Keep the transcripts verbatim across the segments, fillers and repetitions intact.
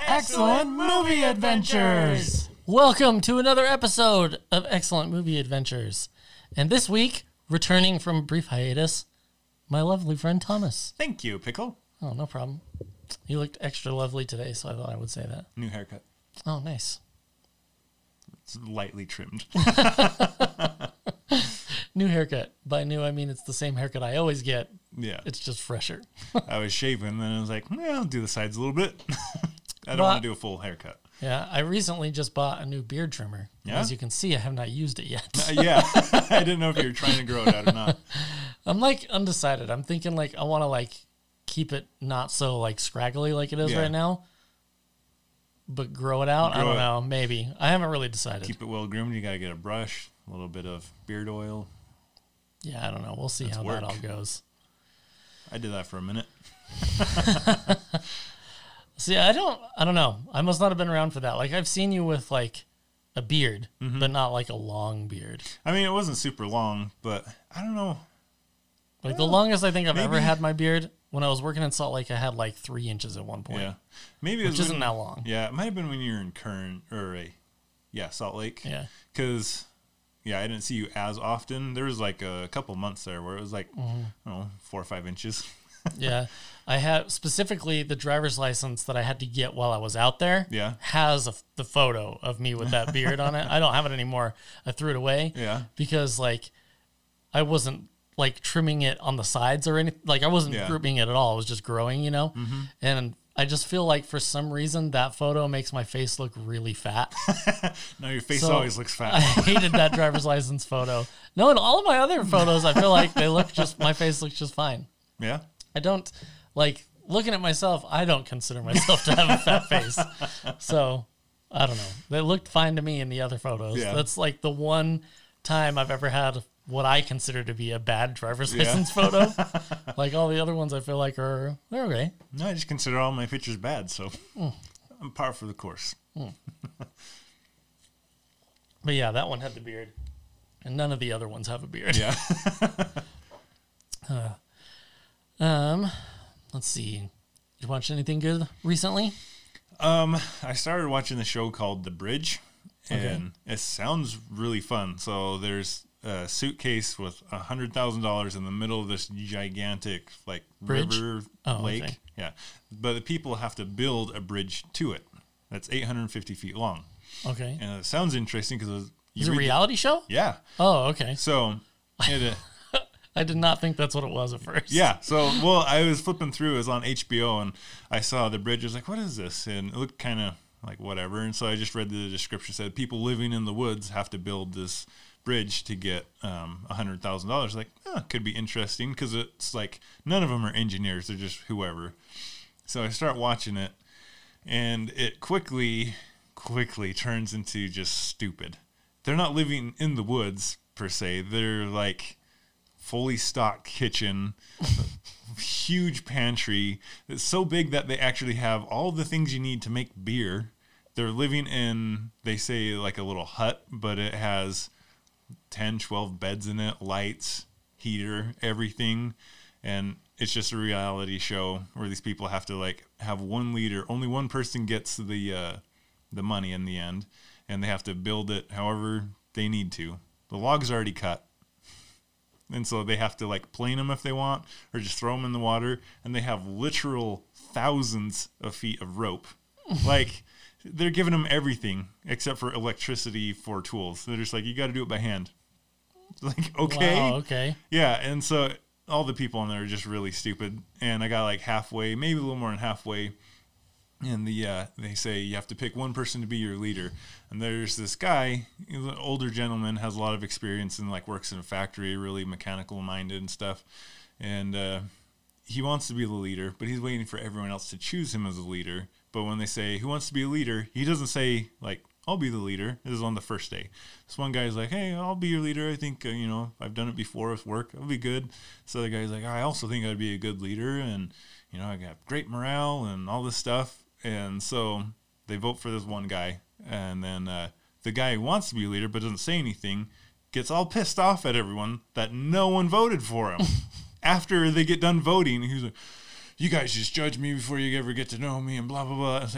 Excellent Movie Adventures! Welcome to another episode of Excellent Movie Adventures. And this week, returning from a brief hiatus, my lovely friend Thomas. Thank you, Pickle. Oh, no problem. You looked extra lovely today, so I thought I would say that. New haircut. Oh, nice. It's lightly trimmed. New haircut. By new, I mean it's the same haircut I always get. Yeah. It's just fresher. I was shaving, and then I was like, well, I'll do the sides a little bit. I don't But- want to do a full haircut. Yeah, I recently just bought a new beard trimmer. Yeah? As you can see, I have not used it yet. Uh, yeah. I didn't know if you were trying to grow it out or not. I'm like undecided. I'm thinking like I want to like keep it not so like scraggly like it is Yeah. right now, but grow it out. I Grow don't it. know. Maybe I haven't really decided. Keep it well groomed. You got to get a brush, a little bit of beard oil. Yeah, I don't know. We'll see That's how work. that all goes. I did that for a minute. See, I don't. I don't know. I must not have been around for that. Like I've seen you with like a beard, Mm-hmm. but not like a long beard. I mean, it wasn't super long, but I don't know. Like the longest I think I've ever maybe- had my beard when I was working in Salt Lake, I had like three inches at one point. Yeah. Maybe it Which was isn't when- that long. Yeah, it might have been when you were in Kern, or a, yeah, Salt Lake. Yeah. Because, yeah, I didn't see you as often. There was like a couple months there where it was like, Mm-hmm. I don't know, four or five inches. Yeah. I had specifically the driver's license that I had to get while I was out there. Yeah. Has a, the photo of me with that beard on it. I don't have it anymore. I threw it away. Yeah. Because like I wasn't like trimming it on the sides or anything. Like I wasn't Yeah. grouping it at all. It was just growing, you know? Mm-hmm. And I just feel like for some reason that photo makes my face look really fat. No, your face So, always looks fat. I hated that driver's license photo. No, in all of my other photos, I feel like they look just, my face looks just fine. Yeah. I don't, like, looking at myself, I don't consider myself to have a fat face. So, I don't know. They looked fine to me in the other photos. Yeah. That's like the one time I've ever had what I consider to be a bad driver's Yeah. license photo. Like all the other ones I feel like are, they're okay. No, I just consider all my pictures bad, so Mm. I'm par for the course. But yeah, that one had the beard. And none of the other ones have a beard. Yeah. Um, let's see. You watched anything good recently? um, I started watching the show called The Bridge, Okay. and it sounds really fun. So there's a suitcase with a hundred thousand dollars in the middle of this gigantic like Bridge? river Oh, lake. okay. Yeah, but the people have to build a bridge to it. That's eight hundred fifty feet long, Okay. and it sounds interesting because Is it a reality show? Yeah. Oh, okay. So it. Uh, I did not think that's what it was at first. Yeah. So, well, I was flipping through. It was on H B O, and I saw The Bridge. I was like, what is this? And it looked kind of like whatever. And so I just read the description. It said people living in the woods have to build this bridge to get um, one hundred thousand dollars. Like, oh, could be interesting because it's like none of them are engineers. They're just whoever. So I start watching it, and it quickly, quickly turns into just stupid. They're not living in the woods, per se. They're like fully stocked kitchen, huge pantry. It's so big that they actually have all the things you need to make beer. They're living in, they say, like a little hut, but it has ten, twelve beds in it, lights, heater, everything. And it's just a reality show where these people have to like have one leader. Only one person gets the uh, the money in the end, and they have to build it however they need to. The log's already cut. And so they have to like plane them if they want, or just throw them in the water. And they have literal thousands of feet of rope. Like they're giving them everything except for electricity for tools. They're just like, you got to do it by hand. It's like, okay. Wow, okay. Yeah. And so all the people on there are just really stupid. And I got like halfway, maybe a little more than halfway. And the uh, they say you have to pick one person to be your leader. And there's this guy, he's an older gentleman, has a lot of experience and like works in a factory, really mechanical minded and stuff. And uh, he wants to be the leader, but he's waiting for everyone else to choose him as a leader. But when they say who wants to be a leader, he doesn't say like, I'll be the leader. This is on the first day. This one guy's like, hey, I'll be your leader. I think, uh, you know, I've done it before with work. I'll be good. This other guy's like, I also think I'd be a good leader. And, you know, I got great morale and all this stuff. And so they vote for this one guy. And then uh, the guy who wants to be a leader but doesn't say anything gets all pissed off at everyone that no one voted for him. After they get done voting, he's like, you guys just judge me before you ever get to know me and blah, blah, blah. It's like,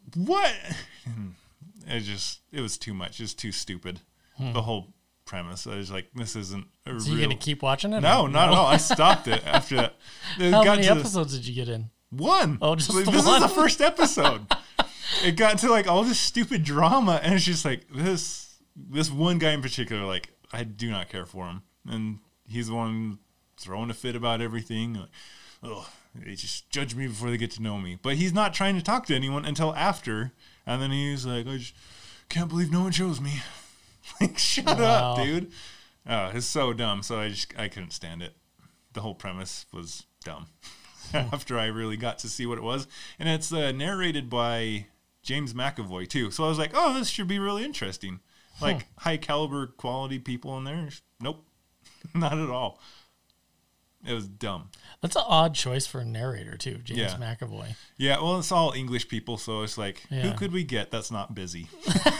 what? It just, it was too much. It was too stupid. Hmm. The whole premise. I was like, this isn't a So real... you gonna keep watching it? No, or not at all. I stopped it after that. It How got many to the- episodes did you get in? One. Oh, just Like, the this one? is the first episode. It got to like all this stupid drama, and it's just like this. This one guy in particular, like I do not care for him, and he's the one throwing a fit about everything. Like, oh, they just judge me before they get to know me. But he's not trying to talk to anyone until after, and then he's like, I just can't believe no one chose me. Like, shut Wow. up, dude. Oh, it's so dumb. So I just I couldn't stand it. The whole premise was dumb. After I really got to see what it was. And it's uh, narrated by James McAvoy, too. So I was like, oh, this should be really interesting. Like, huh. high caliber quality people in there. Nope. Not at all. It was dumb. That's an odd choice for a narrator, too, James Yeah. McAvoy. Yeah, well, it's all English people, so it's like, Yeah. who could we get that's not busy?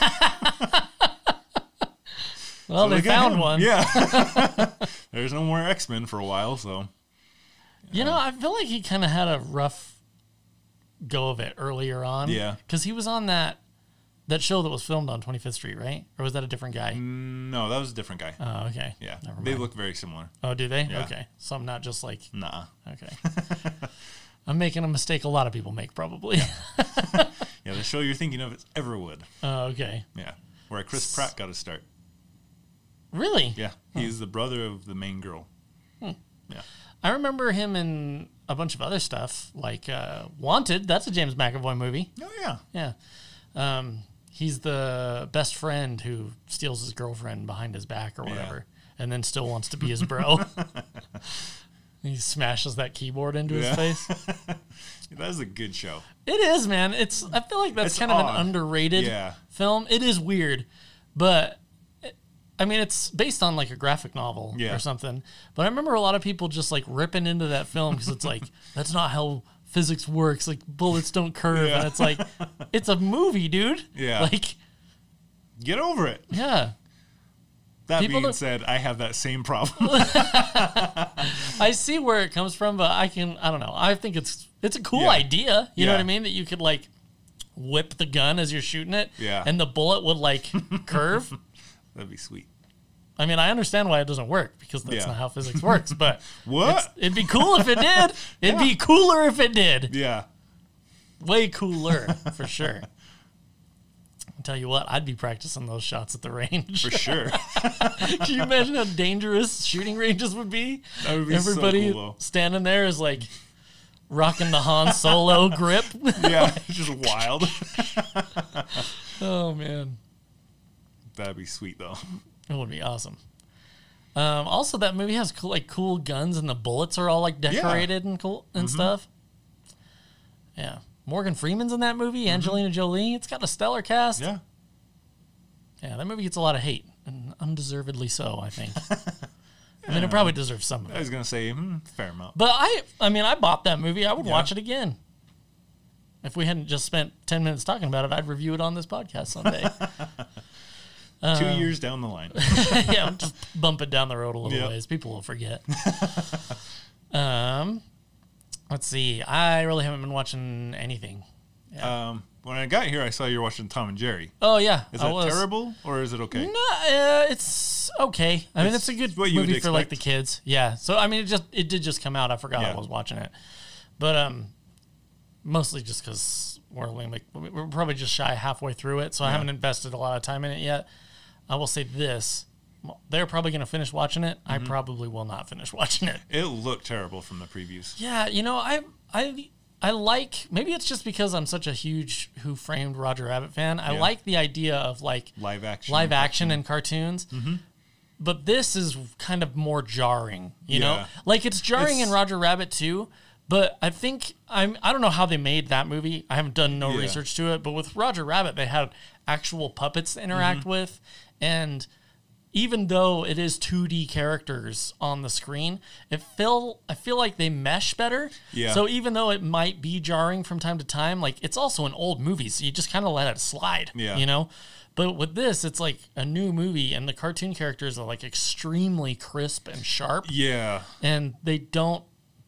Well, So they look at found him. one. Yeah. There's no more X-Men for a while, so. You know, I feel like he kind of had a rough go of it earlier on. Yeah. Because he was on that that show that was filmed on twenty-fifth Street, right? Or was that a different guy? No, that was a different guy. Oh, okay. Yeah. Never They mind. look very similar. Oh, do they? Yeah. Okay. So I'm not just like, Nah. okay. I'm making a mistake a lot of people make, probably. Yeah, the show you're thinking of is Everwood. Oh, okay. Yeah. Where Chris Pratt got to start. Really? Yeah. He's the brother of the main girl. Hmm. Yeah. I remember him in a bunch of other stuff, like uh, Wanted. That's a James McAvoy movie. Oh, yeah. Yeah. Um, he's the best friend who steals his girlfriend behind his back or whatever, and then still wants to be his bro. He smashes that keyboard into Yeah. his face. That is a good show. It is, man. It's. I feel like that's It's kind of odd. an underrated Yeah. film. It is weird, but it, I mean, it's based on like a graphic novel Yeah. or something. But I remember a lot of people just like ripping into that film because it's like that's not how physics works. Like bullets don't curve, Yeah. and it's like it's a movie, dude. Yeah. Like, Get over it. yeah. That People being don't- said, I have that same problem. I see where it comes from, but I can. I don't know. I think it's it's a cool Yeah. idea. You know Yeah. what I mean? That you could like whip the gun as you're shooting it, Yeah. and the bullet would like curve. That'd be sweet. I mean, I understand why it doesn't work because that's Yeah. not how physics works. But What? it's- it'd be cool if it did. It'd Yeah. be cooler if it did. Yeah. Way cooler for sure. I'll tell you what, I'd be practicing those shots at the range. For sure. Can you imagine how dangerous shooting ranges would be? That would be so Everybody cool, though. standing there is like rocking the Han Solo grip. Yeah. It's just wild. Oh man, That'd be sweet, though. it would be awesome. Um, also, that movie has cool, like cool guns, and the bullets are all like decorated and cool and Mm-hmm. stuff. Yeah, Morgan Freeman's in that movie. Angelina Jolie. It's got a stellar cast. Yeah. Yeah, that movie gets a lot of hate, and undeservedly so, I think. I mean, it probably deserves some of I it. was going to say, hmm, fair amount. But I, I mean, I bought that movie. I would Yeah. watch it again. If we hadn't just spent ten minutes talking about it, I'd review it on this podcast someday. Two years down the line. Yeah, just bump it down the road a little Yep. ways. People will forget. um, let's see. I really haven't been watching anything. Um, when I got here, I saw you were watching Tom and Jerry. Oh yeah, Is I that was. terrible or is it okay? No, uh, it's okay. I mean, It's it's a good what you would movie for like the expect. kids. Yeah. So I mean, it just it did just come out. I forgot I Yeah. was watching it, but um, mostly just because we're only like we're probably just shy halfway through it, so I Yeah. haven't invested a lot of time in it yet. I will say this: they're probably going to finish watching it. Mm-hmm. I probably will not finish watching it. It looked terrible from the previews. Yeah, you know, I I I like maybe it's just because I'm such a huge Who Framed Roger Rabbit fan. I Yeah. like the idea of like Live action. live action and cartoons. Mm-hmm. But this is kind of more jarring, you know? Yeah. Like it's jarring It's- in Roger Rabbit too, but I think I'm I don't know how they made that movie. I haven't done no Yeah. research to it, but with Roger Rabbit they had actual puppets to interact Mm-hmm. with, and even though it is two D characters on the screen, it feel I feel like they mesh better. Yeah. So even though it might be jarring from time to time, like it's also an old movie, so you just kind of let it slide. Yeah. You know? But with this, it's like a new movie, and the cartoon characters are like extremely crisp and sharp, Yeah. and they don't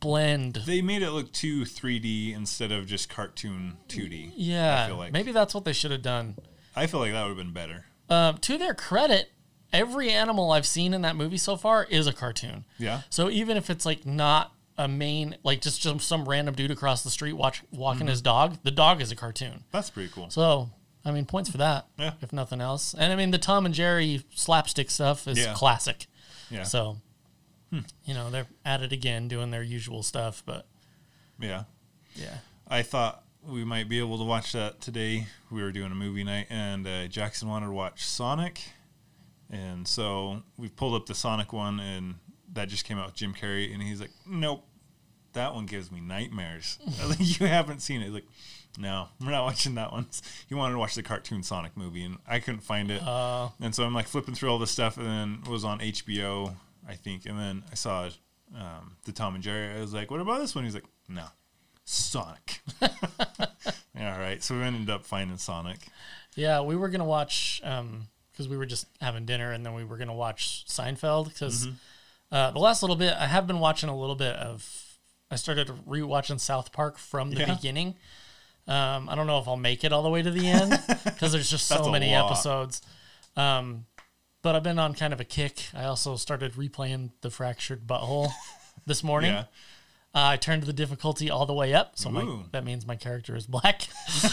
blend. They made it look too three D instead of just cartoon two D. Yeah, I feel like. maybe that's what they should have done. I feel like that would have been better. Um, to their credit, every animal I've seen in that movie so far is a cartoon. Yeah. So even if it's like not a main, like just some, some random dude across the street watch, walking mm-hmm. his dog, the dog is a cartoon. That's pretty cool. So, I mean, points for that, yeah. if nothing else. And I mean, the Tom and Jerry slapstick stuff is yeah. classic. Yeah. So, hmm. you know, they're at it again doing their usual stuff, but. Yeah. Yeah. I thought we might be able to watch that today. We were doing a movie night, and uh, Jackson wanted to watch Sonic. And so we pulled up the Sonic one, and that just came out with Jim Carrey, and he's like, nope, that one gives me nightmares. I was like, you haven't seen it. He's like, no, we're not watching that one. He wanted to watch the cartoon Sonic movie, and I couldn't find it. Uh, and so I'm like flipping through all this stuff, and then it was on H B O, I think, and then I saw um, the Tom and Jerry. I was like, what about this one? He's like, no, Sonic. Yeah, all right. So we ended up finding Sonic. Yeah, we were going to watch... Um, because we were just having dinner, and then we were going to watch Seinfeld, because mm-hmm. uh, the last little bit, I have been watching a little bit of, I started rewatching South Park from the yeah. beginning. Um, I don't know if I'll make it all the way to the end, because there's just so many lot. episodes. Um, but I've been on kind of a kick. I also started replaying The Fractured Butthole this morning. Yeah. Uh, I turned the difficulty all the way up, so my, that means my character is black.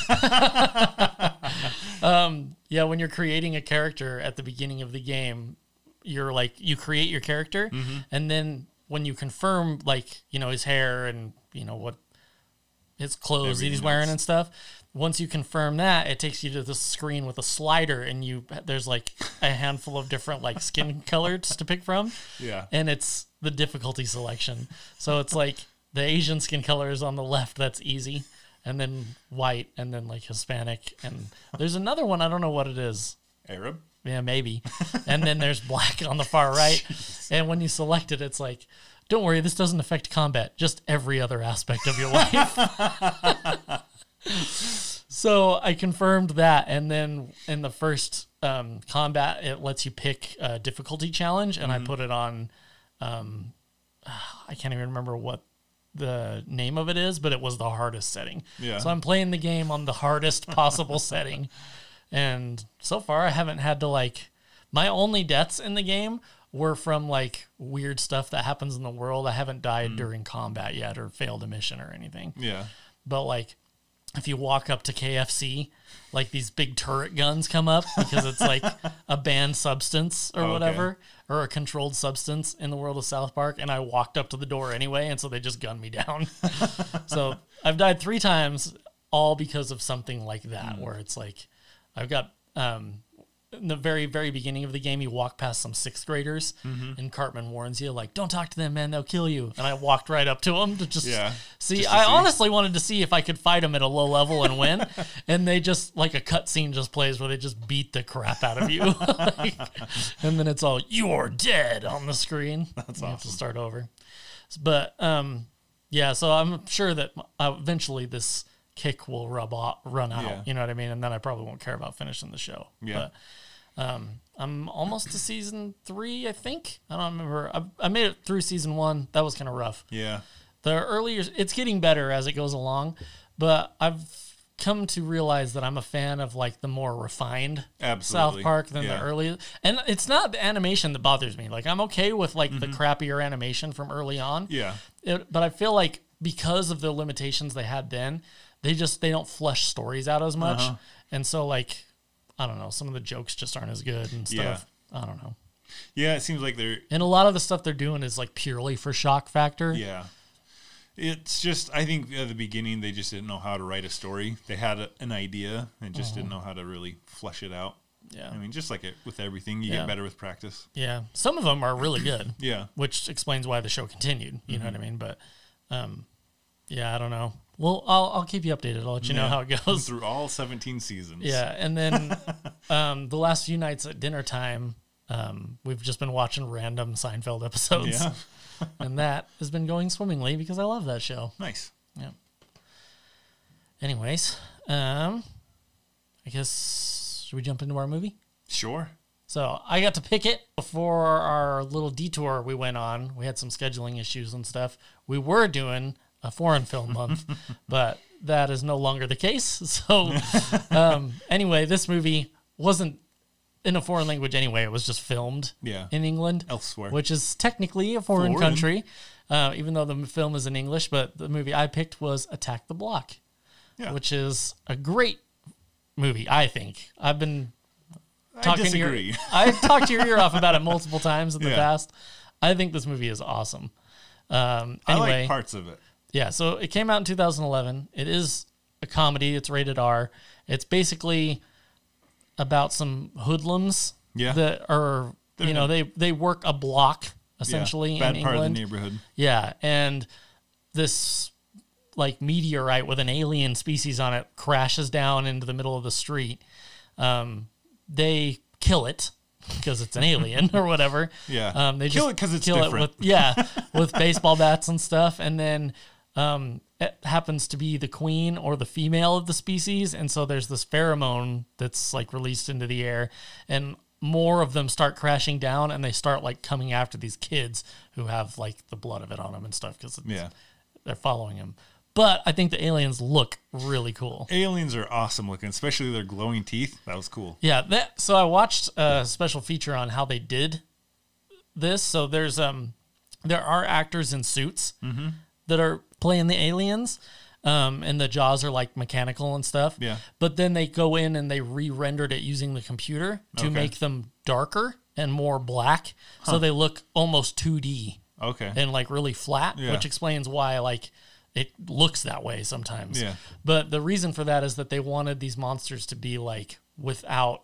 um, yeah, when you're creating a character at the beginning of the game, you're like, you create your character, mm-hmm. and then when you confirm, like, you know, his hair and, you know, what his clothes Everything that he's wearing else. and stuff, once you confirm that, it takes you to the screen with a slider, and you there's like a handful of different like skin colors to pick from. Yeah. And it's the difficulty selection. So it's like the Asian skin color is on the left, that's easy, and then white, and then like Hispanic, and there's another one, I don't know what it is. Arab? Yeah, maybe. And then there's black on the far right. Jeez. And when you select it, it's like, don't worry, this doesn't affect combat, just every other aspect of your life. So I confirmed that, and then in the first um, combat, it lets you pick a difficulty challenge, and mm-hmm. I put it on, um, I can't even remember what the name of it is, but it was the hardest setting. Yeah. So I'm playing the game on the hardest possible setting, and so far I haven't had to, like, my only deaths in the game were from like weird stuff that happens in the world. I haven't died mm. during combat yet or failed a mission or anything. Yeah. But like, if you walk up to K F C, like these big turret guns come up because it's like a banned substance or oh, whatever, okay. or a controlled substance in the world of South Park. And I walked up to the door anyway. And so they just gunned me down. So I've died three times, all because of something like that, mm. where it's like, I've got, um, in the very, very beginning of the game, you walk past some sixth graders, mm-hmm. and Cartman warns you, like, don't talk to them, man, they'll kill you. And I walked right up to them to just yeah, see. Just I see. honestly wanted to see if I could fight them at a low level and win. And they just, like, a cutscene just plays where they just beat the crap out of you. Like, and then it's all, you're dead on the screen. That's you awesome. have to start over. But, um, yeah, so I'm sure that uh, eventually this kick will rub off, run out, yeah. you know what I mean? And then I probably won't care about finishing the show. Yeah. But um, I'm almost to season three, I think. I don't remember. I, I made it through season one. That was kind of rough. Yeah. The earlier, it's getting better as it goes along, but I've come to realize that I'm a fan of like the more refined Absolutely. South Park than yeah. the early. And it's not the animation that bothers me. Like, I'm okay with like mm-hmm. the crappier animation from early on. Yeah. It, but I feel like because of the limitations they had then, they just, they don't flesh stories out as much. Uh-huh. And so, like, I don't know, some of the jokes just aren't as good and stuff. Yeah. I don't know. Yeah, it seems like they're... And a lot of the stuff they're doing is, like, purely for shock factor. Yeah. It's just, I think at the beginning, they just didn't know how to write a story. They had a, an idea and just uh-huh. didn't know how to really flesh it out. Yeah. I mean, just like it with everything, you yeah. get better with practice. Yeah. Some of them are really good. Yeah. Which explains why the show continued. You mm-hmm. know what I mean? But, um, yeah, I don't know. Well, I'll I'll keep you updated. I'll let you yeah. know how it goes. Through all seventeen seasons. Yeah, and then um, the last few nights at dinner time, um, we've just been watching random Seinfeld episodes. Yeah. And that has been going swimmingly because I love that show. Nice. Yeah. Anyways, um, I guess, should we jump into our movie? Sure. So I got to pick it before our little detour we went on. We had some scheduling issues and stuff. We were doing a foreign film month, but that is no longer the case. So um, anyway, this movie wasn't in a foreign language anyway. It was just filmed Yeah. in England. Elsewhere. Which is technically a foreign, Foreign. country, uh, even though the film is in English. But the movie I picked was Attack the Block, Yeah. which is a great movie, I think. I've been I talking disagree. Your, I've talked your ear off about it multiple times in the Yeah. past. I think this movie is awesome. Um, I anyway, like parts of it. yeah, so it came out in two thousand eleven. It is a comedy. It's rated R. It's basically about some hoodlums Yeah. that are, They're you know, they, they work a block essentially yeah. Bad in part England. of the neighborhood. Yeah, and this like meteorite with an alien species on it crashes down into the middle of the street. Um, they kill it because it's an alien or whatever. Yeah. Um, they Kill just it 'cause it's kill different. it with yeah with baseball bats and stuff, and then um, it happens to be the queen or the female of the species, and so there's this pheromone that's like released into the air, and more of them start crashing down, and they start like coming after these kids who have like the blood of it on them and stuff because Yeah. they're following him. But I think the aliens look really cool. Aliens are awesome looking, especially their glowing teeth. That was cool. Yeah, that. So I watched a special feature on how they did this. So there's um, there are actors in suits Mm-hmm. that are playing the aliens, um, and the jaws are like mechanical and stuff. Yeah. But then they go in and they re-rendered it using the computer to Okay. make them darker and more black, so they look almost two D Okay. and like really flat, Yeah. which explains why like it looks that way sometimes. Yeah. But the reason for that is that they wanted these monsters to be like without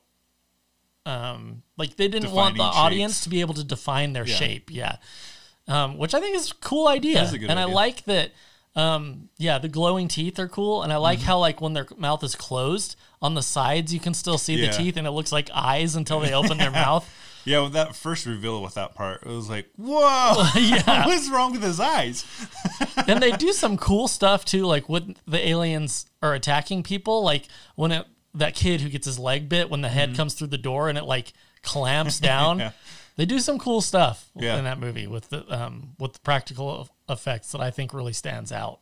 um like they didn't want the Defining audience shapes. to be able to define their Yeah. shape. Yeah. Um, which I think is a cool idea. That is a good and I idea. like that um yeah, the glowing teeth are cool, and I like Mm-hmm. how like when their mouth is closed, on the sides you can still see Yeah. the teeth and it looks like eyes until they open their mouth. Yeah, with that first reveal with that part, it was like, whoa, Yeah. what's wrong with his eyes? And they do some cool stuff too, like when the aliens are attacking people, like when it that kid who gets his leg bit when the head comes through the door and it like clamps down. Yeah. They do some cool stuff Yeah. in that movie with the um with the practical effects that I think really stands out.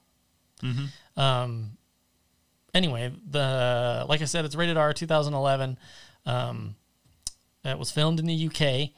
Um anyway, the like I said, it's rated R, two thousand eleven. Um it was filmed in the U K,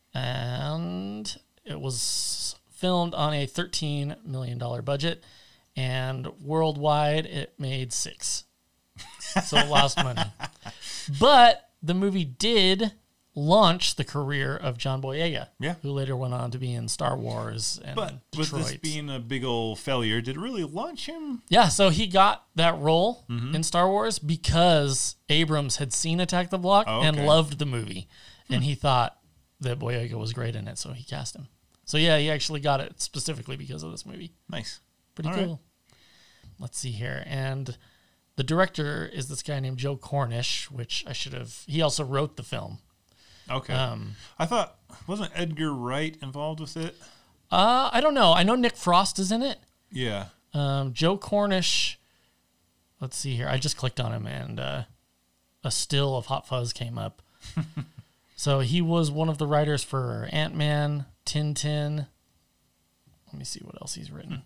and it was filmed on a thirteen million dollars budget, and worldwide it made six. So it lost money. But the movie did launch the career of John Boyega, Yeah. who later went on to be in Star Wars and But with Detroit. this being a big old failure, did it really launch him? Yeah, so he got that role Mm-hmm. in Star Wars because Abrams had seen Attack the Block Oh, and okay. Hmm. loved the movie. And he thought that Boyega was great in it, so he cast him. So yeah, he actually got it specifically because of this movie. Nice. Pretty All right. cool. Let's see here. And the director is this guy named Joe Cornish, which I should have... He also wrote the film. Okay. Um, I thought, wasn't Edgar Wright involved with it? Uh, I don't know. I know Nick Frost is in it. Yeah. Um, Joe Cornish... Let's see here. I just clicked on him, and uh, a still of Hot Fuzz came up. So he was one of the writers for Ant-Man, Tintin. Let me see what else he's written.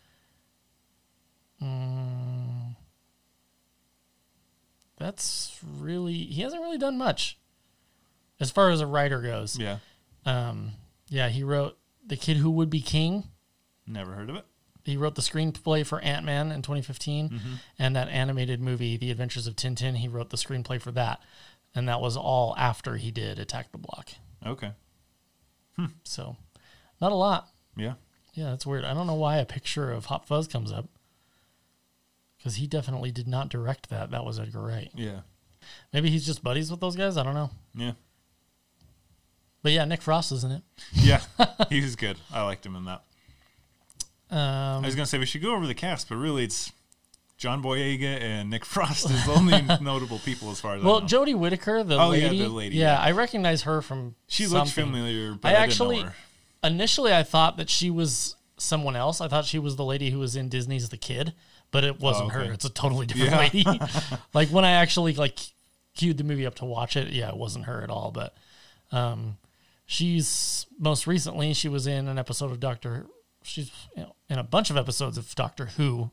Mm, that's really... He hasn't really done much as far as a writer goes. Yeah. Um, yeah, he wrote The Kid Who Would Be King. Never heard of it. He wrote the screenplay for Ant-Man in twenty fifteen, Mm-hmm. and that animated movie, The Adventures of Tintin, he wrote the screenplay for that. And that was all after he did Attack the Block. Okay. So, not a lot. Yeah. Yeah, that's weird. I don't know why a picture of Hot Fuzz comes up. Because he definitely did not direct that. That was Edgar Wright. Yeah. Maybe he's just buddies with those guys. I don't know. Yeah. But yeah, Nick Frost is in it. Yeah. He was good. I liked him in that. Um, I was going to say we should go over the cast, but really it's John Boyega and Nick Frost is the only notable people as far as well, I know. Jodie Whittaker, the Oh, yeah, lady. the lady, Yeah, yeah. I recognize her from She something. looked familiar, but I I, didn't actually- know her. Initially, I thought that she was someone else. I thought she was the lady who was in Disney's The Kid, but it wasn't Oh, okay. her. It's a totally different Yeah. lady. Like when I actually like queued the movie up to watch it, yeah, it wasn't her at all. But Um, she's most recently she was in an episode of Doctor. She's you know, in a bunch of episodes of Doctor Who.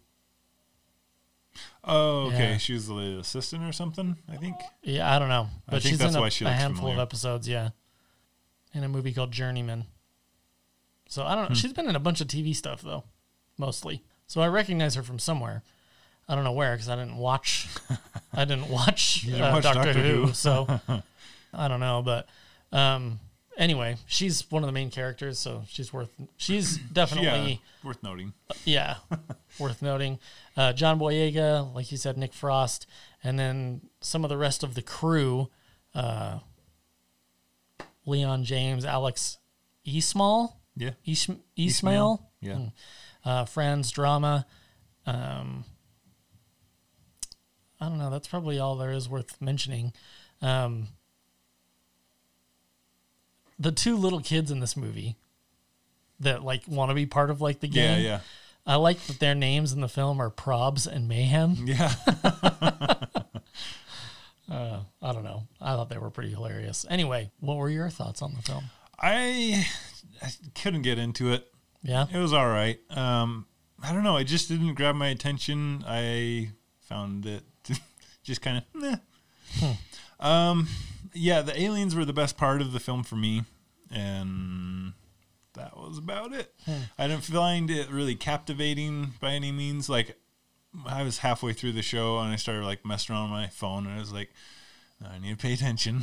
Oh, okay. Yeah. She was the assistant or something, I think. Yeah, I don't know, but I think she's that's in a, why she a looks handful familiar. of episodes. Yeah, in a movie called Journeyman. So I don't know. Hmm. She's been in a bunch of T V stuff though, mostly. So I recognize her from somewhere. I don't know where because I didn't watch. I didn't watch, You didn't uh, watch Doctor, Doctor Who, Who. so I don't know. But um, anyway, she's one of the main characters, so she's worth. She's definitely Yeah, worth noting. yeah, worth noting. Uh, John Boyega, like you said, Nick Frost, and then some of the rest of the crew: uh, Leon James, Alex Eastmal, Yeah. East, Ismail? Eastmail, Yeah. uh, Friends Drama. Um, I don't know. That's probably all there is worth mentioning. Um, the two little kids in this movie that like want to be part of like the Yeah, game. yeah. I like that their names in the film are Probs and Mayhem. Yeah. Uh, I don't know. I thought they were pretty hilarious. Anyway, what were your thoughts on the film? I, I couldn't get into it. Yeah. It was all right. Um, I don't know. It just didn't grab my attention. I found it just kind of, meh. Hmm. Um, yeah, the aliens were the best part of the film for me, and that was about it. Hmm. I didn't find it really captivating by any means. Like, I was halfway through the show, and I started, like, messing around on my phone, and I was like, I need to pay attention.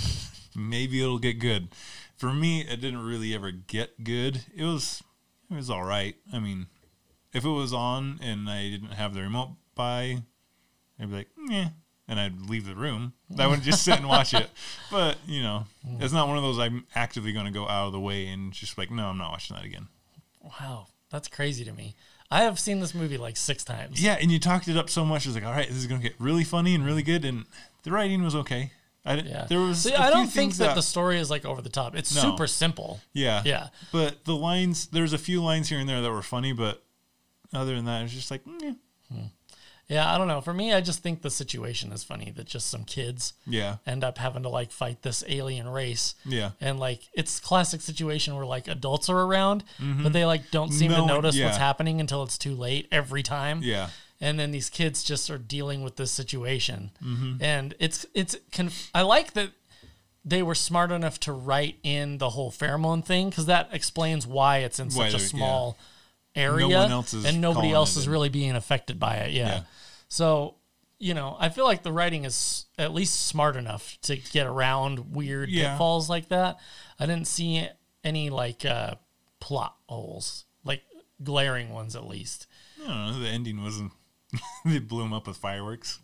Maybe it'll get good. For me, it didn't really ever get good. It was, it was all right. I mean, if it was on and I didn't have the remote by, I'd be like, yeah, and I'd leave the room. I wouldn't just sit and watch it. But, you know, it's not one of those I'm actively going to go out of the way and just like, no, I'm not watching that again. Wow. That's crazy to me. I have seen this movie like six times. Yeah, and you talked it up so much. It's like, all right, this is going to get really funny and really good. And the writing was okay. I didn't, Yeah. There was See, a I few don't think things that, the story is like over the top. It's No. super simple. Yeah. Yeah. But the lines, there's a few lines here and there that were funny, but other than that, it was just like, mm, yeah. Yeah, I don't know. For me, I just think the situation is funny that just some kids Yeah. end up having to like fight this alien race. Yeah. And like it's classic situation where like adults are around, but they like don't seem No to one- notice yeah. what's happening until it's too late every time. Yeah. And then these kids just are dealing with this situation. Mm-hmm. And it's it's conf- I like that they were smart enough to write in the whole pheromone thing because that explains why it's in Why such a they're- small area No one else is and nobody calling else it is in. really being affected by it. Yeah. Yeah. So, you know, I feel like the writing is at least smart enough to get around weird Yeah. pitfalls like that. I didn't see any like uh, plot holes, like glaring ones at least. I don't know. The ending wasn't, they blew him up with fireworks.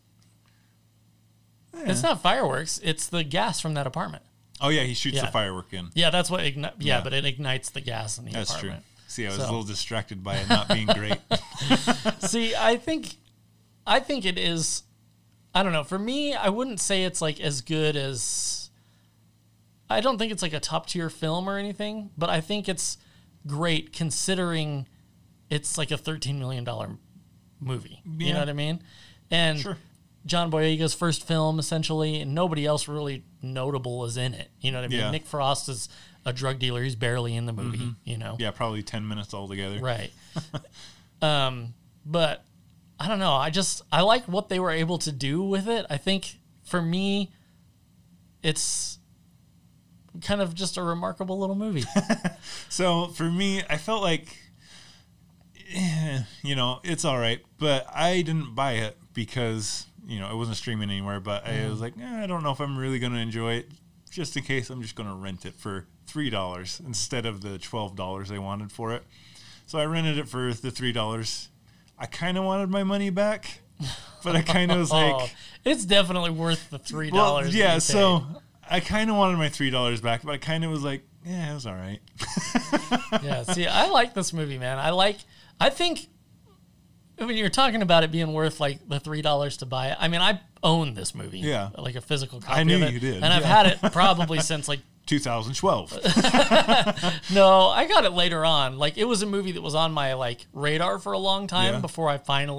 It's not fireworks. It's the gas from that apartment. Oh, yeah. He shoots Yeah. the firework in. Yeah, that's what. Igni- yeah, Yeah. but it ignites the gas in the That's apartment. true. See, I was So- a little distracted by it not being great. See, I think, I think it is. I don't know. For me, I wouldn't say it's like as good as. I don't think it's like a top tier film or anything, but I think it's great considering it's like a thirteen million dollar movie. You Yeah. know what I mean? And Sure. John Boyega's first film, essentially, and nobody else really notable is in it. You know what I mean? Yeah. Nick Frost is a drug dealer. He's barely in the movie. You know? Yeah, probably ten minutes altogether. Right. um, but I don't know. I just I like what they were able to do with it. I think for me, it's kind of just a remarkable little movie. So for me, I felt like, eh, you know, it's all right, but I didn't buy it because, you know, it wasn't streaming anywhere, but I was like, eh, I don't know if I'm really going to enjoy it. Just in case, I'm just going to rent it for three dollars instead of the twelve dollars they wanted for it. So I rented it for the three dollars. I kind of wanted my money back, but I kind of was Oh, like, it's definitely worth the three well, dollars. yeah, so I kind of wanted my three dollars back, but I kind of was like, yeah, it was all right. yeah. See, I like this movie, man. I like. I think. I mean, you're talking about it being worth like the three dollars to buy it. I mean, I own this movie. Yeah. Like a physical copy. I knew of it, you did, and I've yeah. had it probably since like. two thousand twelve. No, I got it later on. Like it was a movie that was on my like radar for a long time Yeah. before I finally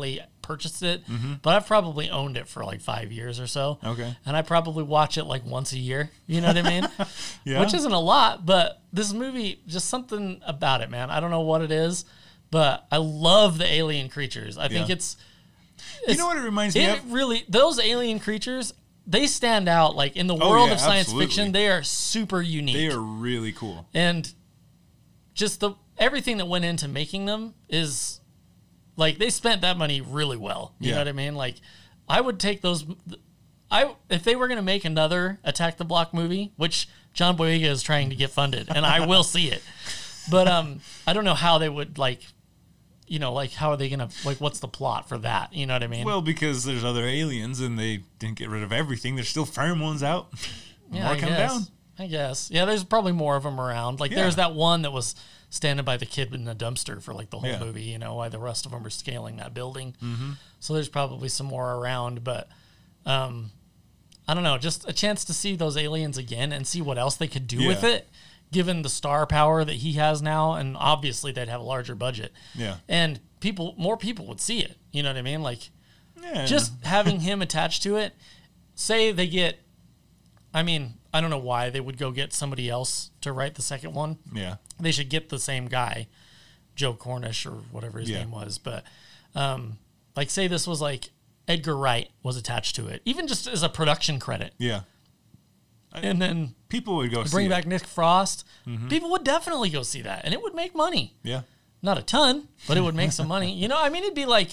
purchased it, but I've probably owned it for like five years or so. Okay. And I probably watch it like once a year. You know what I mean? Yeah. Which isn't a lot, but this movie, just something about it, man. I don't know what it is, but I love the alien creatures. I think Yeah. it's, You know what it reminds me it of? really, those alien creatures, they stand out. Like in the Oh, world yeah, of science absolutely. fiction, they are super unique. They are really cool. And just the everything that went into making them is like they spent that money really well. You Yeah. know what I mean? Like I would take those. I if they were going to make another Attack the Block movie, which John Boyega is trying to get funded, and I will see it. But um, I don't know how they would like. You know, like how are they gonna like? What's the plot for that? You know what I mean? Well, because there's other aliens and they didn't get rid of everything. There's still farm ones out. yeah, More I come guess. down. I guess. Yeah, there's probably more of them around. Like Yeah. there's that one that was standing by the kid in the dumpster for like the whole Yeah. movie. You know, why the rest of them are scaling that building. Mm-hmm. So there's probably some more around, but um, I don't know. Just a chance to see those aliens again and see what else they could do with Yeah. it, given the star power that he has now, and obviously they'd have a larger budget. Yeah. And people, more people would see it. You know what I mean? Like Yeah. just having him attached to it. Say they get, I mean, I don't know why they would go get somebody else to write the second one. Yeah. They should get the same guy, Joe Cornish or whatever his Yeah. name was. But um, like, say this was like Edgar Wright was attached to it, even just as a production credit, Yeah. and then People would go bring see back it. Nick Frost. Mm-hmm. People would definitely go see that, and it would make money. Yeah. Not a ton, but it would make some money. You know, I mean, it'd be like.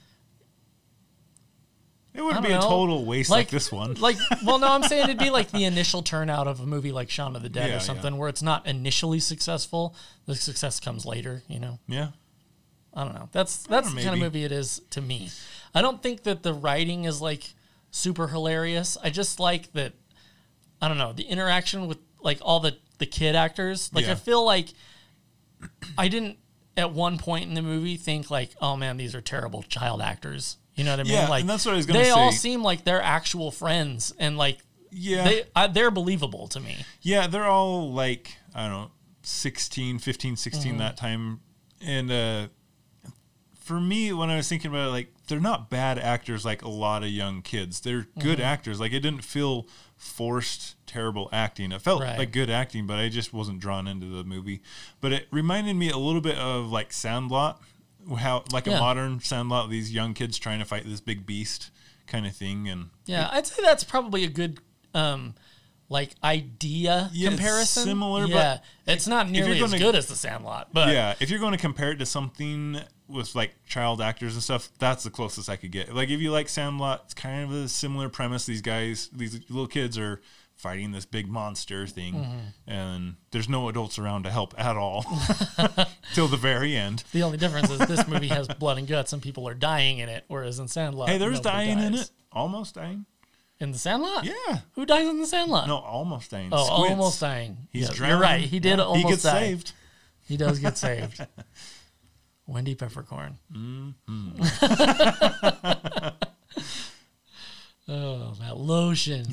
It wouldn't I be a don't know. total waste like, this one. Like, well, no, I'm saying it'd be like the initial turnout of a movie like Shaun of the Dead Yeah, or something, where it's not initially successful. The success comes later, you know? Yeah. I don't know. That's that's know, the kind of maybe. movie it is to me. I don't think that the writing is like super hilarious. I just like that, I don't know, the interaction with like all the, the kid actors. Like, Yeah. I feel like I didn't at one point in the movie think like, oh man, these are terrible child actors. You know what I mean? Yeah, like, and that's what I was gonna They all say. seem like they're actual friends, and like Yeah. they I, they're believable to me. Yeah, they're all like, I don't know, sixteen, fifteen, sixteen Mm-hmm. that time. And uh, for me, when I was thinking about it, like, they're not bad actors like a lot of young kids. They're good Mm-hmm. actors. Like, it didn't feel forced, terrible acting. It felt Right. like good acting, but I just wasn't drawn into the movie. But it reminded me a little bit of, like, Sandlot, how like Yeah. a modern Sandlot, these young kids trying to fight this big beast kind of thing. And Yeah, I'd say that's probably a good um like idea Yeah, it's comparison. similar, but yeah, it's not if you're nearly as gonna- good as The Sandlot, but yeah, if you're going to compare it to something with like child actors and stuff, that's the closest I could get. Like if you like Sandlot, it's kind of a similar premise. These guys, these little kids are fighting this big monster thing, Mm-hmm. and there's no adults around to help at all till the very end. the only difference is this movie has blood and guts and people are dying in it, whereas in Sandlot, Hey, there's nobody dying in dies. it, almost dying. In The Sandlot? Yeah, Who dies in The Sandlot? no, almost dying. Oh, Squids. almost dying. He's Yeah, drowning. you're right. He did Yeah, almost He gets die. saved. He does get saved. Wendy Peppercorn. Mm-hmm. Oh, that lotion.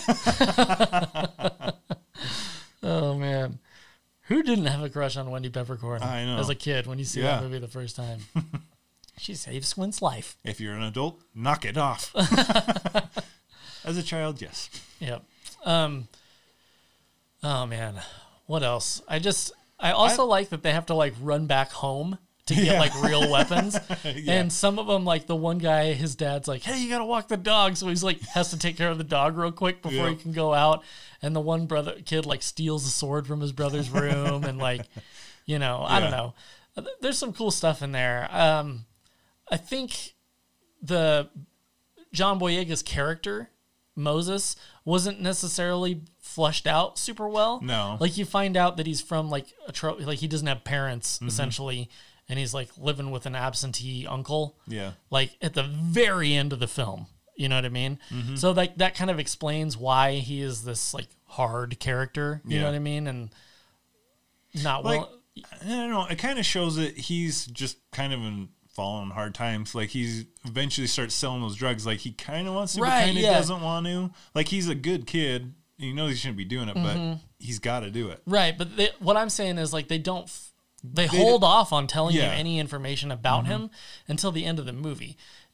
Oh, man. Who didn't have a crush on Wendy Peppercorn I know. as a kid when you see Yeah. that movie the first time? She saved Squint's life. If you're an adult, knock it off. As a child, yes. Yep. Um, oh, man. What else? I just, I also I- like that they have to, like, run back home to get, Yeah. like, real weapons. Yeah. And some of them, like, the one guy, his dad's like, hey, you got to walk the dog. So he's, like, has to take care of the dog real quick before Yeah. he can go out. And the one brother kid, like, steals a sword from his brother's room. And, like, you know, I don't Yeah. know. There's some cool stuff in there. Um, I think the John Boyega's character, Moses, wasn't necessarily flushed out super well. No. Like you find out that he's from like a tro- like he doesn't have parents Mm-hmm. essentially, and he's like living with an absentee uncle. Yeah. Like at the very end of the film, you know what I mean? Mm-hmm. So like that kind of explains why he is this like hard character. You Yeah. know what I mean? And not Like, well. I don't know. It kind of shows that he's just kind of in falling on hard times. Like he's eventually starts selling those drugs. Like he kind of wants to, Right, but kind of yeah. doesn't want to. Like he's a good kid. He knows he shouldn't be doing it, Mm-hmm. but he's got to do it. Right, but they, what I'm saying is like they don't f- they, They hold d- off on telling Yeah. you any information about him until the end of the movie.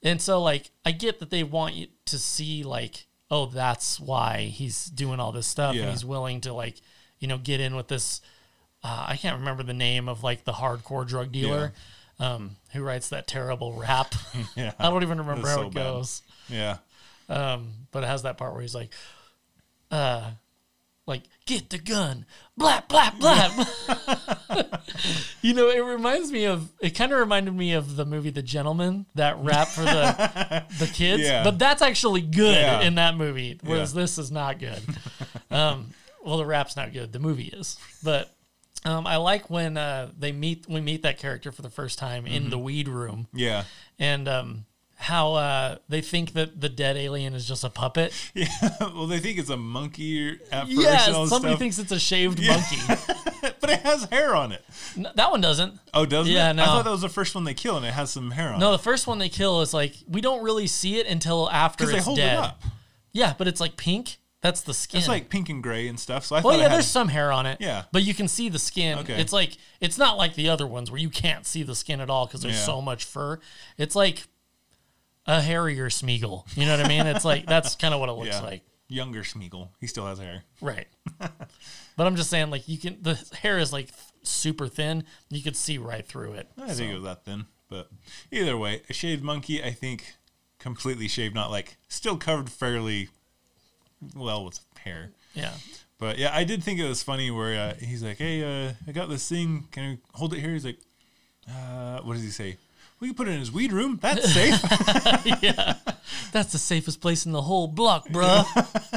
And so, like, I get that they want you to see, like, oh, that's why he's doing all this stuff, Yeah. and he's willing to, like, you know, get in with this. Uh, I can't remember the name of, like, the hardcore drug dealer um, who writes that terrible rap. Yeah. I don't even remember That's how so it bad. goes. Yeah. Um, but it has that part where he's like, uh, like, get the gun, blap, blap, blap. You know, it reminds me of, it kind of reminded me of the movie The Gentleman, that rap for the the kids. Yeah. But that's actually good Yeah. in that movie, whereas Yeah. this is not good. um, well, the rap's not good. The movie is. But um, I like when uh, they meet, we meet that character for the first time in the weed room. Yeah. And um, how uh, they think that the dead alien is just a puppet. Yeah. Well, they think it's a monkey at first. Yeah, and all this somebody stuff. thinks it's a shaved Yeah. monkey. But it has hair on it. No, that one doesn't. Oh, doesn't Yeah, it? no. I thought that was the first one they kill, and it has some hair on No, it. the first one they kill is like, we don't really see it until after Because it's they hold dead. it up. Yeah, but it's like pink. That's the skin. It's like pink and gray and stuff. So I well, thought yeah, it had, there's some hair on it. Yeah. But you can see the skin. Okay. It's like, it's not like the other ones where you can't see the skin at all because there's Yeah. so much fur. It's like a hairier Smeagol. You know what I mean? It's like, that's kind of what it looks yeah. like. Younger Smeagol. He still has hair. Right. But I'm just saying, like, you can, the hair is like super thin. You could see right through it. I think it was that thin. But either way, a shaved monkey, I think, completely shaved, not like still covered fairly well with hair. Yeah. But yeah, I did think it was funny where uh, he's like, "Hey, uh, I got this thing. Can I hold it here?" He's like, uh, "What does he say? We can put it in his weed room. That's safe." Yeah. That's the safest place in the whole block, bruh.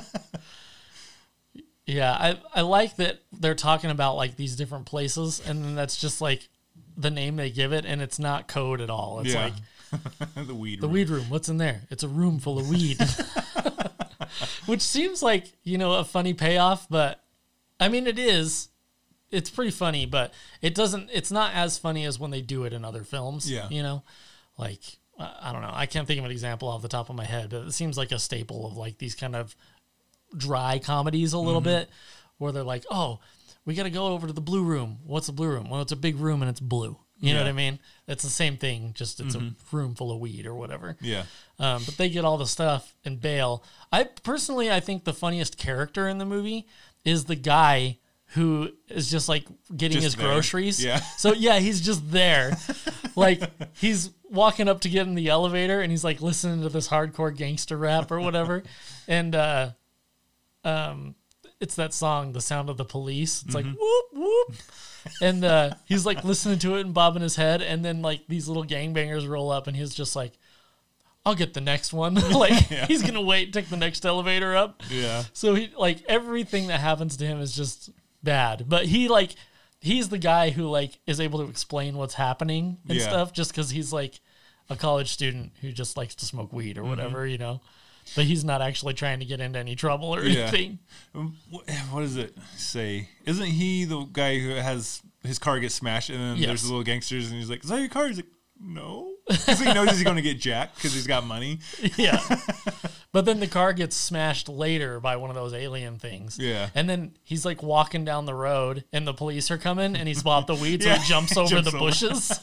Yeah, I, I like that they're talking about like these different places, and then that's just like the name they give it, and it's not code at all. It's Yeah. like the weed the room. weed room. What's in there? It's a room full of weed. Which seems like, you know, a funny payoff, but I mean, it is. It's pretty funny, but it doesn't, it's not as funny as when they do it in other films. Yeah. You know, like, I I don't know. I can't think of an example off the top of my head, but it seems like a staple of like these kind of dry comedies a little bit where they're like, oh, we got to go over to the blue room. What's the blue room? Well, it's a big room and it's blue. You know Yeah. what I mean? It's the same thing, just it's a room full of weed or whatever. Yeah. Um, but they get all the stuff and bail. I personally, I think the funniest character in the movie is the guy who is just like getting Just his there. groceries. Yeah. So yeah, he's just there. Like he's walking up to get in the elevator and he's like listening to this hardcore gangster rap or whatever. And, uh, um, it's that song, The Sound of the Police. It's like, whoop, whoop. And uh, he's like listening to it and bobbing his head. And then like these little gangbangers roll up and he's just like, I'll get the next one. Like Yeah. he's going to wait, take the next elevator up. Yeah. So he like everything that happens to him is just bad. But he like, he's the guy who like is able to explain what's happening and Yeah. stuff just because he's like a college student who just likes to smoke weed or whatever, you know. But he's not actually trying to get into any trouble or Yeah. anything. Um, wh- What does it say? Isn't he the guy who has his car gets smashed and then Yes. there's the little gangsters and he's like, "Is that your car?" He's like, "No," because he knows he's going to get jacked because he's got money. Yeah. But then the car gets smashed later by one of those alien things. Yeah. And then he's like walking down the road and the police are coming and he's bought the weed, so Yeah, he jumps he over jumps the over. bushes.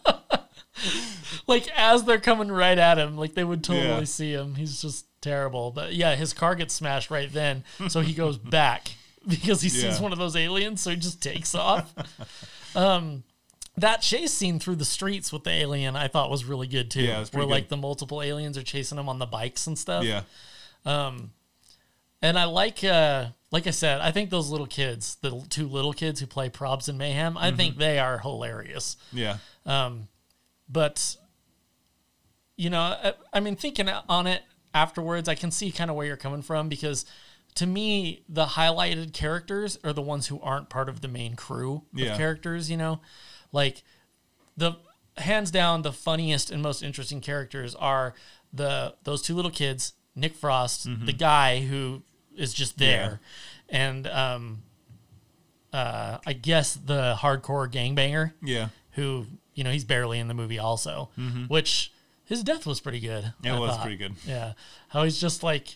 Like as they're coming right at him, like they would totally Yeah. see him. He's just terrible. But yeah, his car gets smashed right then. So he goes back because he sees Yeah. one of those aliens. So he just takes off. Um, that chase scene through the streets with the alien, I thought was really good too. Yeah, it was where pretty like good. the multiple aliens are chasing him on the bikes and stuff. Yeah. And I like, uh, like I said, I think those little kids, the two little kids who play Probs and Mayhem, I think they are hilarious. Yeah. But, you know, I, I mean, thinking on it afterwards, I can see kind of where you're coming from because to me, the highlighted characters are the ones who aren't part of the main crew Yeah. of characters, you know? Like, the hands down, the funniest and most interesting characters are the those two little kids, Nick Frost, the guy who is just there, and um, uh, I guess the hardcore gangbanger Yeah. who, you know, he's barely in the movie also, which his death was pretty good. It I was thought. pretty good. Yeah. How he's just like,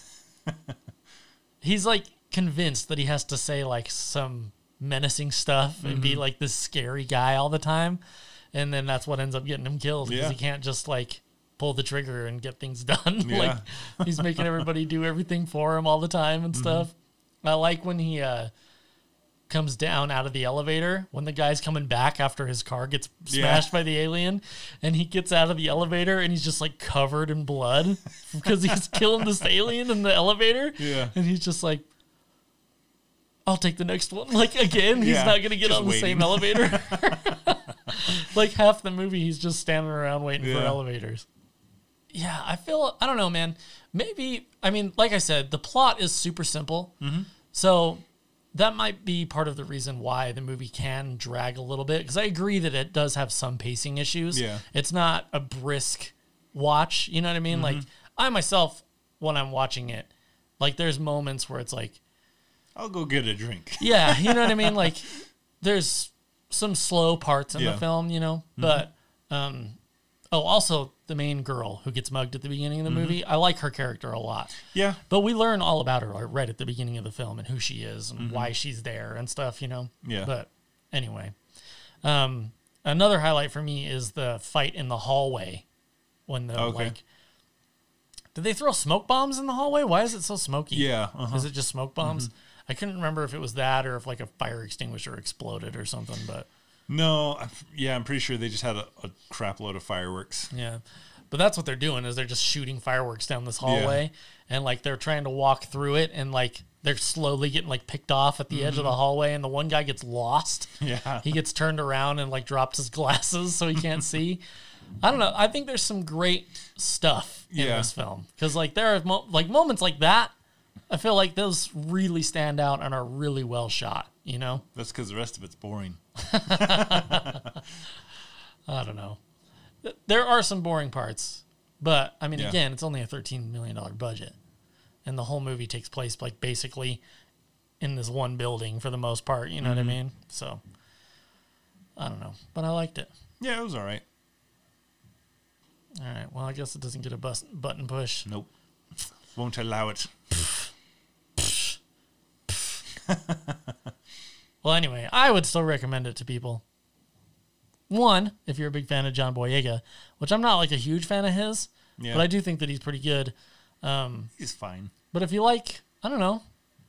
he's like convinced that he has to say like some menacing stuff and be like this scary guy all the time. And then that's what ends up getting him killed because Yeah. he can't just like pull the trigger and get things done. Yeah. Like he's making everybody do everything for him all the time and stuff. Mm-hmm. I like when he uh, comes down out of the elevator when the guy's coming back after his car gets smashed yeah. by the alien, and he gets out of the elevator and he's just like covered in blood because he's killing this alien in the elevator. Yeah. And he's just like, I'll take the next one. Like, again, he's yeah, not going to get on the waiting. same elevator. Like, half the movie, he's just standing around waiting yeah. for elevators. Yeah, I feel, I don't know, man. Maybe, I mean, like I said, the plot is super simple. Mm-hmm. So that might be part of the reason why the movie can drag a little bit. Because I agree that it does have some pacing issues. Yeah. It's not a brisk watch. You know what I mean? Mm-hmm. Like, I myself, when I'm watching it, like, there's moments where it's like, I'll go get a drink. Yeah, you know what I mean? Like, there's some slow parts in yeah. the film, you know? Mm-hmm. But, um, oh, also, the main girl who gets mugged at the beginning of the mm-hmm. movie, I like her character a lot. Yeah. But we learn all about her right at the beginning of the film and who she is and mm-hmm. why she's there and stuff, you know? Yeah. But, anyway. Um, another highlight for me is the fight in the hallway. When the, okay. like... Did they throw smoke bombs in the hallway? Why is it so smoky? Yeah. Uh-huh. Is it just smoke bombs? Mm-hmm. I couldn't remember if it was that or if like a fire extinguisher exploded or something, but no, yeah, I'm pretty sure they just had a, a crap load of fireworks. Yeah, but that's what they're doing is they're just shooting fireworks down this hallway, yeah. and like they're trying to walk through it, and like they're slowly getting like picked off at the mm-hmm. edge of the hallway, and the one guy gets lost. Yeah, he gets turned around and like drops his glasses so he can't see. I don't know. I think there's some great stuff in yeah. this film because like there are mo- like moments like that. I feel like those really stand out and are really well shot, you know? That's because the rest of it's boring. I don't know. There are some boring parts, but, I mean, yeah. again, it's only a thirteen million dollars budget, and the whole movie takes place, like, basically in this one building for the most part, you know mm-hmm. what I mean? So, I don't know, but I liked it. Yeah, it was all right. All right, well, I guess it doesn't get a bus- button push. Nope. Won't allow it. Well, anyway, I would still recommend it to people. One, if you're a big fan of John Boyega, which I'm not like a huge fan of his, yeah. but I do think that he's pretty good. Um, he's fine. But if you like, I don't know,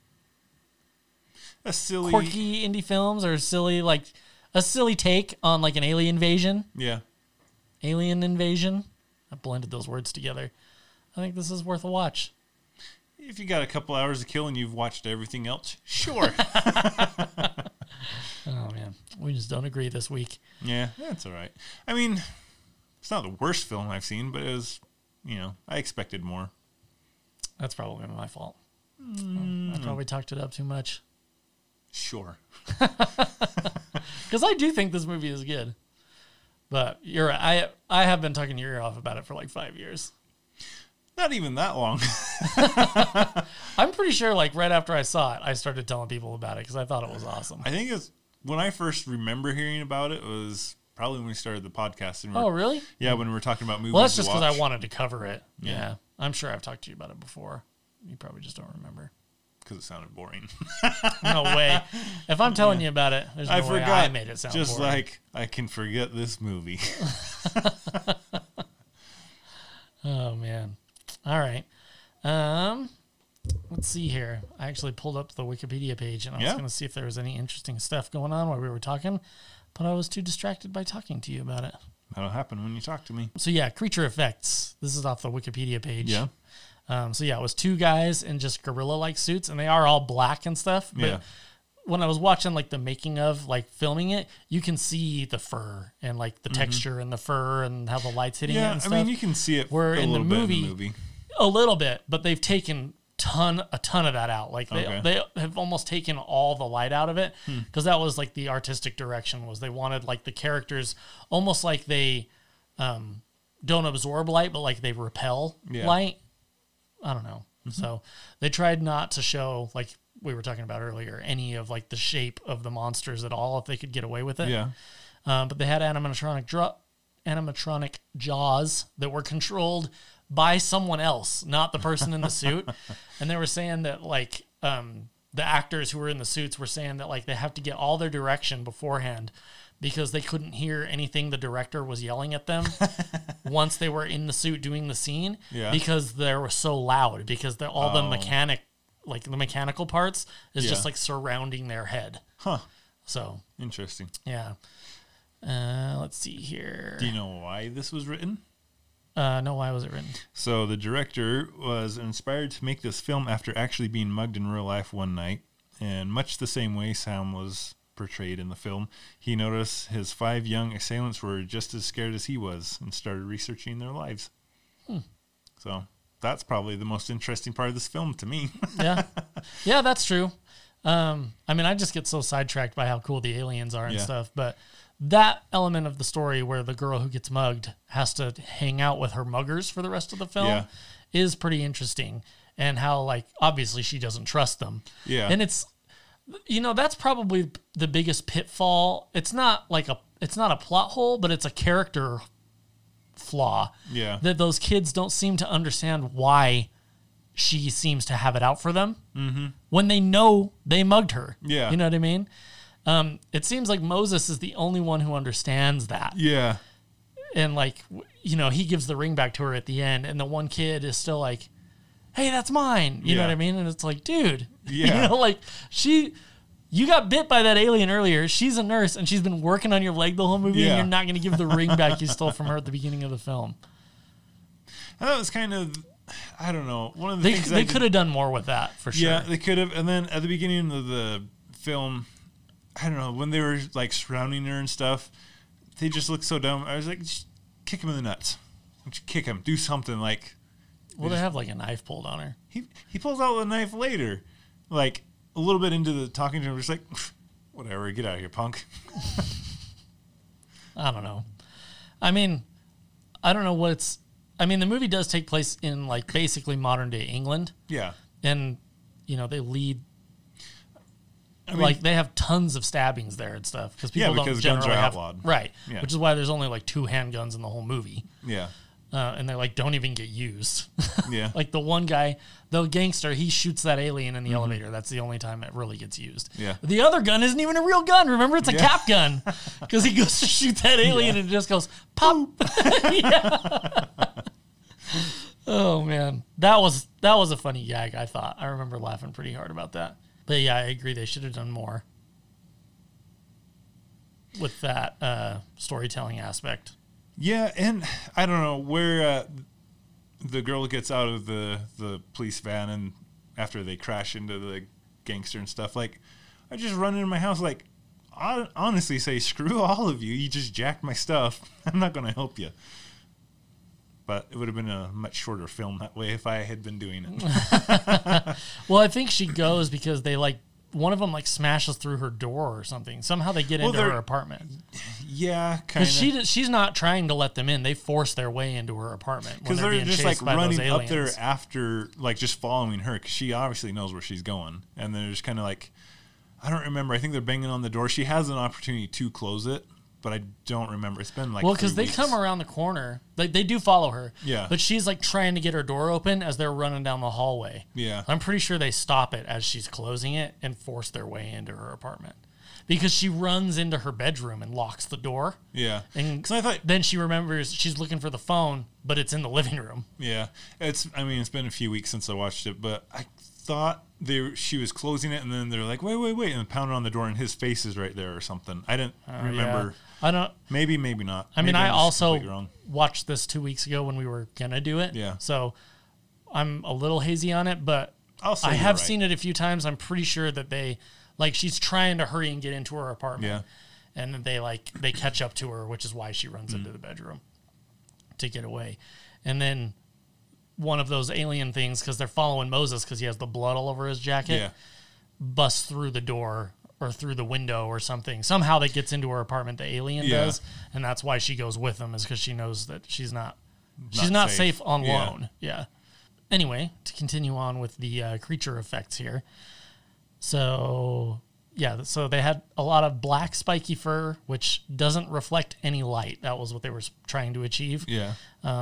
a silly, quirky indie films or silly, like a silly take on like an alien invasion. Yeah. Alien invasion. I blended those words together. I think this is worth a watch. If you got a couple hours to kill and you've watched everything else, sure. Oh, man. We just don't agree this week. Yeah, that's all right. I mean, it's not the worst film I've seen, but it was, you know, I expected more. That's probably my fault. Mm. I probably talked it up too much. Sure. Because I do think this movie is good. But you're right. I, I have been talking your ear off about it for like five years. Not even that long. I'm pretty sure, like, right after I saw it, I started telling people about it because I thought it was awesome. I think it's when I first remember hearing about it was probably when we started the podcast. And oh, really? Yeah, when we were talking about movies. Well, that's just because I wanted to cover it. Yeah. yeah. I'm sure I've talked to you about it before. You probably just don't remember. Because it sounded boring. No way. If I'm telling yeah. you about it, there's no I way forgot, I made it sound just boring. Just like I can forget this movie. Oh, man. All right. Um, let's see here. I actually pulled up the Wikipedia page, and I was yeah. going to see if there was any interesting stuff going on while we were talking, but I was too distracted by talking to you about it. That'll happen when you talk to me. So, yeah, creature effects. This is off the Wikipedia page. Yeah. Um, so, yeah, it was two guys in just gorilla-like suits, and they are all black and stuff. But yeah. when I was watching, like, the making of, like, filming it, you can see the fur and, like, the mm-hmm. texture and the fur and how the light's hitting yeah, it and stuff. I mean, you can see it Where a in little the bit movie, in the movie. A little bit, but they've taken ton a ton of that out. Like, they, okay. they have almost taken all the light out of it because hmm. that was, like, the artistic direction was they wanted, like, the characters almost like they um, don't absorb light, but, like, they repel yeah. light. I don't know. Mm-hmm. So they tried not to show, like we were talking about earlier, any of like the shape of the monsters at all if they could get away with it. Yeah. Um, but they had animatronic dra- animatronic jaws that were controlled by someone else, not the person in the suit. And they were saying that like um, the actors who were in the suits were saying that like they have to get all their direction beforehand because they couldn't hear anything the director was yelling at them once they were in the suit doing the scene Yeah. because they were so loud because the, all the Oh. mechanic, like the mechanical parts is Yeah. just like surrounding their head. Huh. So, Interesting. yeah. Uh, let's see here. Do you know why this was written? Uh, no, why was it written? So the director was inspired to make this film after actually being mugged in real life one night. And much the same way Sam was portrayed in the film, he noticed his five young assailants were just as scared as he was and started researching their lives. Hmm. So that's probably the most interesting part of this film to me. Yeah. Yeah, that's true. Um, I mean, I just get so sidetracked by how cool the aliens are and Yeah. stuff, but that element of the story where the girl who gets mugged has to hang out with her muggers for the rest of the film Yeah. is pretty interesting. And how, like, obviously she doesn't trust them. Yeah. And it's, you know, that's probably the biggest pitfall. It's not like a, it's not a plot hole, but it's a character flaw. Yeah. That those kids don't seem to understand why she seems to have it out for them mm-hmm. when they know they mugged her. Yeah. You know what I mean? Um, it seems like Moses is the only one who understands that. Yeah. And like, w- you know, he gives the ring back to her at the end and the one kid is still like, hey, that's mine. You know Yeah. what I mean? And it's like, dude, Yeah. you know, like she, you got bit by that alien earlier. She's a nurse and she's been working on your leg the whole movie Yeah. and you're not going to give the ring back you stole from her at the beginning of the film. And that was kind of, I don't know, one of the They, things I they did- could have done more with that for sure. Yeah, they could have. And then at the beginning of the film, I don't know, when they were like surrounding her and stuff, they just looked so dumb. I was like, just kick him in the nuts. Just kick him. Do something. Like, Well, they have like a knife pulled on her. he he pulls out the knife later, like a little bit into the talking to him, just like, whatever, get out of here, punk. I don't know. I mean, I don't know what it's. I mean, the movie does take place in like basically modern day England, Yeah, and you know they lead. I mean, like they have tons of stabbings there and stuff because people Yeah, don't because guns generally are have outlawed. right, Yeah. which is why there's only like two handguns in the whole movie, yeah, uh, and they like don't even get used. yeah, Like the one guy, the gangster, he shoots that alien in the elevator. That's the only time it really gets used. Mm-hmm. Yeah. The other gun isn't even a real gun. Remember, it's a Yeah. cap gun because he goes to shoot that alien Yeah. and it just goes pop. Yeah. Oh man, that was that was a funny gag. I thought I remember laughing pretty hard about that. But yeah, I agree. They should have done more with that uh, storytelling aspect. yeah. And I don't know where uh, the girl gets out of the the police van, and after they crash into the gangster and stuff. Like, I just run into my house. Like, I honestly say, screw all of you. You just jacked my stuff. I'm not going to help you. But it would have been a much shorter film that way if I had been doing it. Well, I think she goes because they like one of them like smashes through her door or something. Somehow they get Well, into they're- her apartment Yeah, kind because of. she she's not trying to let them in. They force their way into her apartment when Because they're, they're being just chased like by those running up there aliens. after, like just following her, because she obviously knows where she's going. And they're just kind of like, I don't remember. I think they're banging on the door. She has an opportunity to close it, but I don't remember. It's been like Well, because three they weeks. come around the corner, like they do follow her. Yeah. But she's like trying to get her door open as they're running down the hallway. Yeah. I'm pretty sure they stop it as she's closing it and force their way into her apartment, because she runs into her bedroom and locks the door. Yeah. And 'Cause I thought, then she remembers she's looking for the phone, but it's in the living room. yeah, it's. I mean, it's been a few weeks since I watched it, but I thought they she was closing it, and then they're like, wait, wait, wait, and pounding on the door, and his face is right there or something. I didn't Uh, remember. yeah. I don't. Maybe, maybe not. I mean, Maybe I I'm just also completely wrong. watched this two weeks ago when we were gonna do it. Yeah. So I'm a little hazy on it, but I'll say I you're have right. seen it a few times. I'm pretty sure that they, like, she's trying to hurry and get into her apartment. Yeah. And then they like they catch up to her, which is why she runs Mm. into the bedroom to get away. And then one of those alien things, because they're following Moses because he has the blood all over his jacket, Yeah. busts through the door or through the window or something. Somehow that gets into her apartment, the alien Yeah. does, and that's why she goes with them, is because she knows that she's not she's Not not safe. safe, on Yeah. loan. Yeah. Anyway, to continue on with the uh, creature effects here. So yeah, so they had a lot of black spiky fur, which doesn't reflect any light. That was what they were s- trying to achieve. Yeah.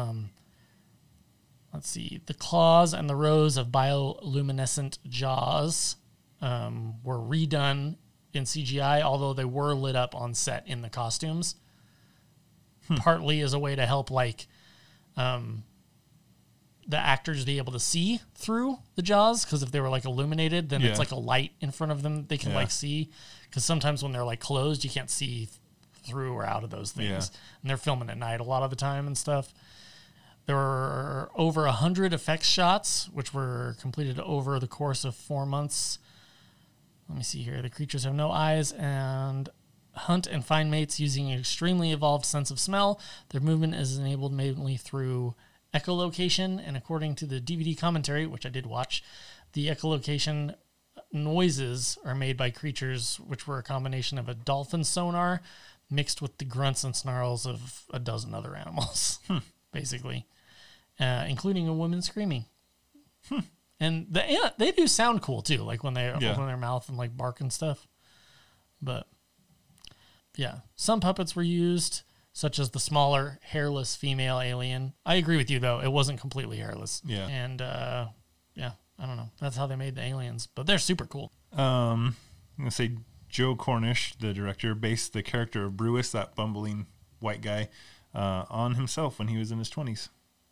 Let's see. The claws and the rows of bioluminescent jaws um, were redone in C G I, although they were lit up on set in the costumes. Hmm. Partly as a way to help, like, um, the actors be able to see through the jaws, because if they were like illuminated, then yeah. it's like a light in front of them they can yeah. like see, because sometimes when they're like closed you can't see th- through or out of those things. Yeah. And they're filming at night a lot of the time and stuff. There were over a hundred effects shots which were completed over the course of four months. Let me see here. The creatures have no eyes and hunt and find mates using an extremely evolved sense of smell. Their movement is enabled mainly through echolocation, and according to the D V D commentary, which I did watch, the echolocation noises are made by creatures which were a combination of a dolphin sonar mixed with the grunts and snarls of a dozen other animals, hmm. basically, uh, including a woman screaming. Hmm. And the, yeah, they do sound cool too, like when they yeah. open their mouth and like bark and stuff. But yeah, some puppets were used, such as the smaller, hairless female alien. I agree with you, though. It wasn't completely hairless. Yeah. And, uh, yeah, I don't know. That's how they made the aliens. But they're super cool. Um, I'm going to say Joe Cornish, the director, based the character of Brewis, that bumbling white guy, uh, on himself when he was in his twenties.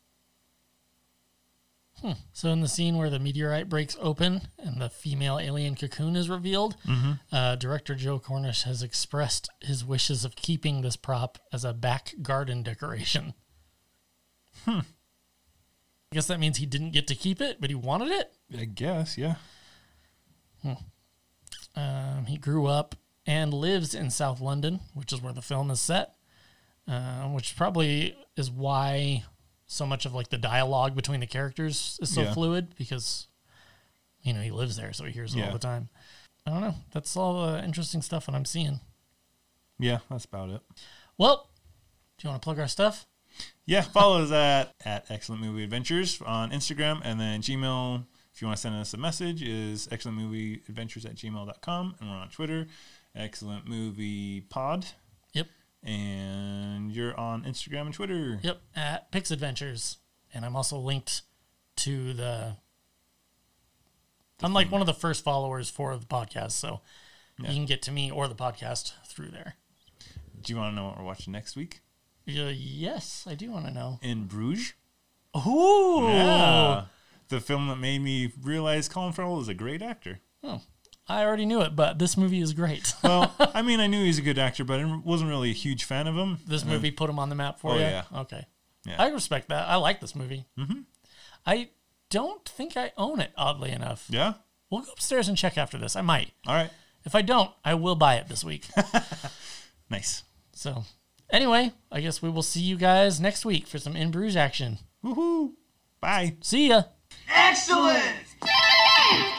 Hmm. So in the scene where the meteorite breaks open and the female alien cocoon is revealed, mm-hmm. uh, director Joe Cornish has expressed his wishes of keeping this prop as a back garden decoration. Hmm. I guess that means he didn't get to keep it, but he wanted it? I guess, yeah. Hmm. Um, he grew up and lives in South London, which is where the film is set, uh, which probably is why so much of like the dialogue between the characters is so yeah. fluid, because, you know, he lives there, so he hears it yeah. all the time. I don't know. That's all the interesting stuff that I'm seeing. Yeah, that's about it. Well, do you want to plug our stuff? Yeah, follow us at, at Excellent Movie Adventures on Instagram, and then Gmail, if you want to send us a message, is excellent movie adventures at gmail dot com, and we're on Twitter, Excellent Movie Pod. Yep. And you're on Instagram and Twitter. Yep, at Pix Adventures. And I'm also linked to the... the I'm like one of the first followers for the podcast, so yeah. you can get to me or the podcast through there. Do you want to know what we're watching next week? Uh, yes, I do want to know. In Bruges. Ooh! Yeah. The film that made me realize Colin Farrell is a great actor. Oh, I already knew it, but this movie is great. Well, I mean, I knew he's a good actor, but I wasn't really a huge fan of him. This movie put him on the map for oh, you? Yeah. Okay. Yeah. I respect that. I like this movie. Mm-hmm. I don't think I own it, oddly enough. Yeah? We'll go upstairs and check after this. I might. All right. If I don't, I will buy it this week. Nice. So, anyway, I guess we will see you guys next week for some In Bruges action. Woohoo! Bye. See ya. Excellent!